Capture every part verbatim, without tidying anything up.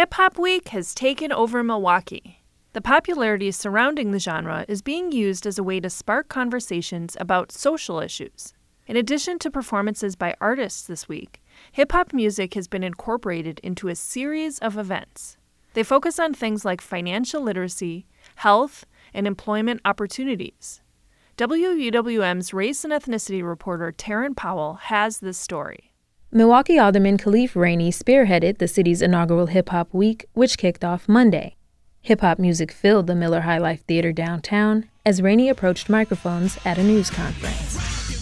Hip Hop Week has taken over Milwaukee. The popularity surrounding the genre is being used as a way to spark conversations about social issues. In addition to performances by artists this week, hip-hop music has been incorporated into a series of events. They focus on things like financial literacy, health, and employment opportunities. W U W M's race and ethnicity reporter Taryn Powell has this story. Milwaukee Alderman Khalif Rainey spearheaded the city's inaugural Hip Hop Week, which kicked off Monday. Hip-hop music filled the Miller High Life Theater downtown as Rainey approached microphones at a news conference.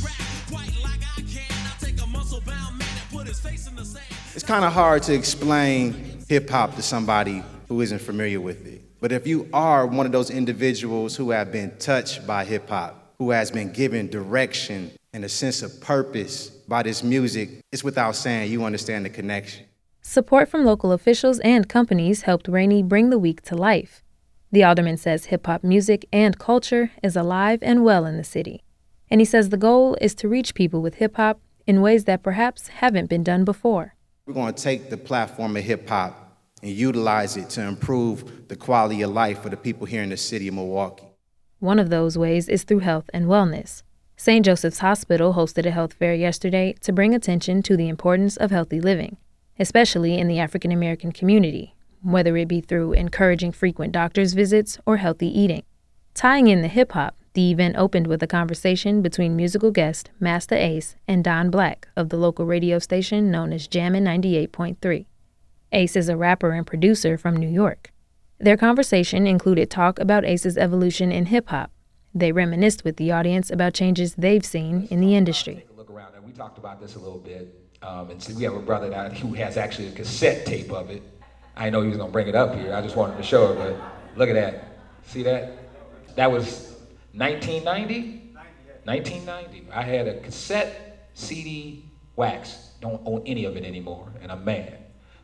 It's kind of hard to explain hip-hop to somebody who isn't familiar with it. But if you are one of those individuals who have been touched by hip-hop, who has been given direction and a sense of purpose by this music, it's without saying you understand the connection. Support from local officials and companies helped Rainey bring the week to life. The alderman says hip-hop music and culture is alive and well in the city. And he says the goal is to reach people with hip-hop in ways that perhaps haven't been done before. We're going to take the platform of hip-hop and utilize it to improve the quality of life for the people here in the city of Milwaukee. One of those ways is through health and wellness. Saint Joseph's Hospital hosted a health fair yesterday to bring attention to the importance of healthy living, especially in the African American community, whether it be through encouraging frequent doctor's visits or healthy eating. Tying in the hip-hop, the event opened with a conversation between musical guest Master Ace and Don Black of the local radio station known as Jammin' ninety-eight point three. Ace is a rapper and producer from New York. Their conversation included talk about Ace's evolution in hip-hop. They reminisced with the audience about changes they've seen in the industry. Take a look around, and we talked about this a little bit. Um, and see, we have a brother now who has actually a cassette tape of it. I didn't know he was gonna bring it up here. I just wanted to show it, but look at that. See that? That was nineteen ninety? nineteen ninety. I had a cassette, C D, wax. Don't own any of it anymore, and I'm mad.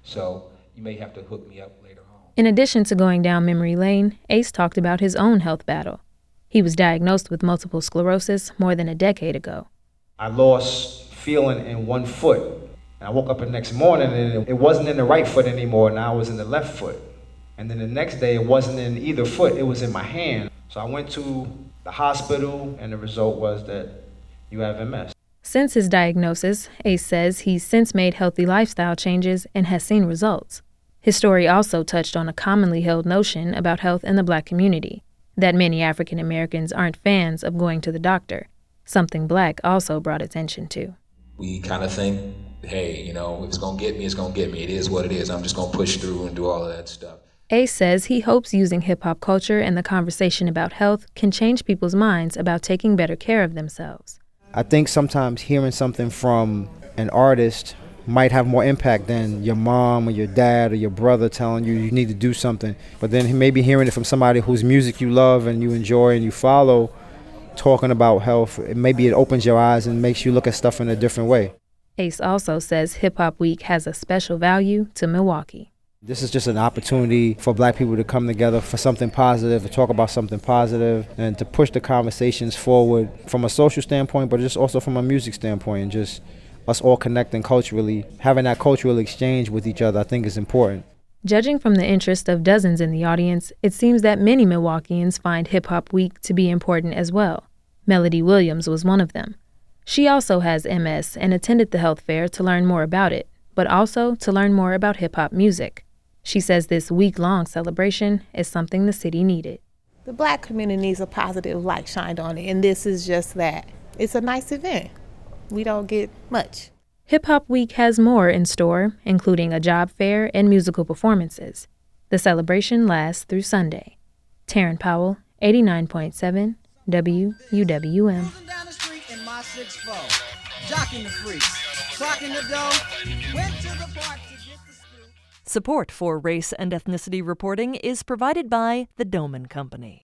So you may have to hook me up later on. In addition to going down memory lane, Ace talked about his own health battle. He was diagnosed with multiple sclerosis more than a decade ago. I lost feeling in one foot. And I woke up the next morning and it wasn't in the right foot anymore, now it was in the left foot. And then the next day it wasn't in either foot, it was in my hand. So I went to the hospital and the result was that you have M S. Since his diagnosis, Ace says he's since made healthy lifestyle changes and has seen results. His story also touched on a commonly held notion about health in the Black community, that many African Americans aren't fans of going to the doctor, something Black also brought attention to. We kind of think, hey, you know, if it's going to get me, it's going to get me. It is what it is. I'm just going to push through and do all of that stuff. Ace says he hopes using hip-hop culture and the conversation about health can change people's minds about taking better care of themselves. I think sometimes hearing something from an artist might have more impact than your mom or your dad or your brother telling you you need to do something. But then maybe hearing it from somebody whose music you love and you enjoy and you follow, talking about health, maybe it opens your eyes and makes you look at stuff in a different way. Ace also says Hip Hop Week has a special value to Milwaukee. This is just an opportunity for Black people to come together for something positive, to talk about something positive, and to push the conversations forward from a social standpoint, but just also from a music standpoint, and just us all connecting culturally. Having that cultural exchange with each other, I think, is important. Judging from the interest of dozens in the audience, it seems that many Milwaukeeans find Hip Hop Week to be important as well. Melody Williams was one of them. She also has M S and attended the health fair to learn more about it, but also to learn more about hip-hop music. She says this week-long celebration is something the city needed. The Black community needs a positive light shined on it, and this is just that. It's a nice event. We don't get much. Hip Hop Week has more in store, including a job fair and musical performances. The celebration lasts through Sunday. Taryn Powell, eighty-nine point seven, W U W M. Support for race and ethnicity reporting is provided by the Doman Company.